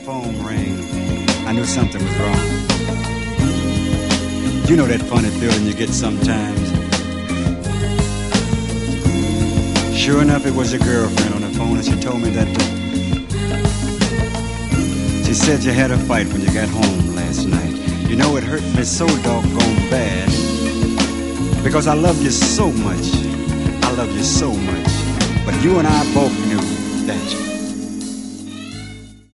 phone rang, I knew something was wrong. You know that funny feeling you get sometimes. Sure enough, it was your girlfriend on the phone, and she told me that she said you had a fight when you got home last night. You know, it hurt me so doggone bad, because I love you so much. I love you so much. But you and I both knew that